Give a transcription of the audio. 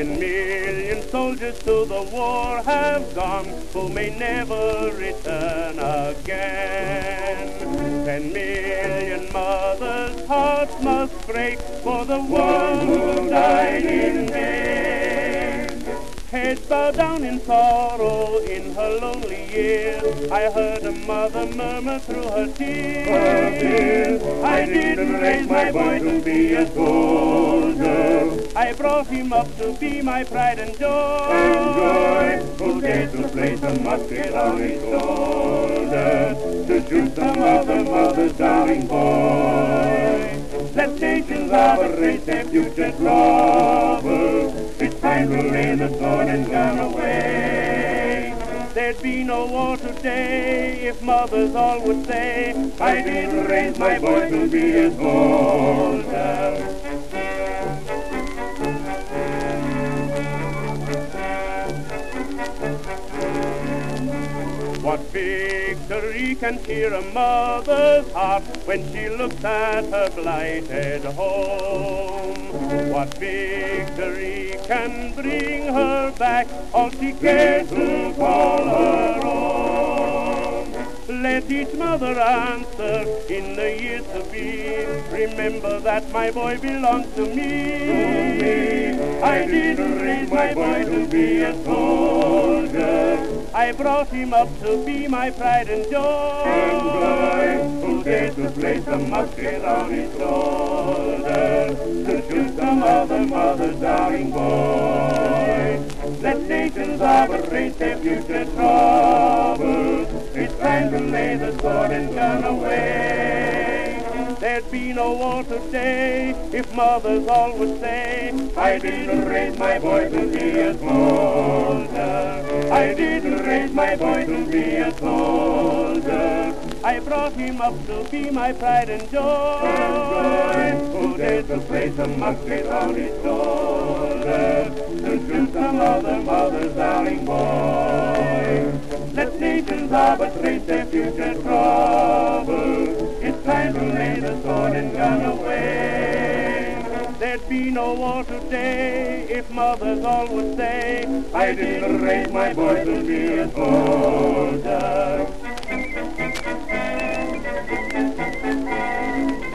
10,000,000 soldiers to the war have gone, who may never return again. 10,000,000 mothers' hearts must break for the one who died in vain. Heads bowed down in sorrow in her lonely years, I heard a mother murmur through her tears, I didn't raise my boy to be a soldier, I brought him up to be my pride and joy. Who dared to place a musket on his shoulder, to shoot some other mother's darling boy. Let nations of a race their future trouble, it's time to lay the sword and gun away. There'd be no war today if mothers all would say, I didn't raise my boy to be a soldier. What victory can cheer a mother's heart when she looks at her blighted home? What victory can bring her back all she cares to call her own? Let each mother answer in the years to be, remember that my boy belongs to me. I didn't raise my boy to be a soldier, I brought him up to be my pride and joy. Who dared to place a musket on his shoulder, to shoot some other mother's darling boy. Let nations of a race their future trouble, it's time to lay the sword and gun away. There'd be no war today if mothers all would say, I didn't raise my boy to be a soldier, I didn't raise my boy to be a soldier, I brought him up to be my pride and joy. Who dared to place a musket on his shoulder, to shoot some other mother's darling boy. Let nations of a trace their future trouble, it's time to lay the sword and gun away. There'd be no war today if mothers all would say, I didn't raise my boy to be a soldier.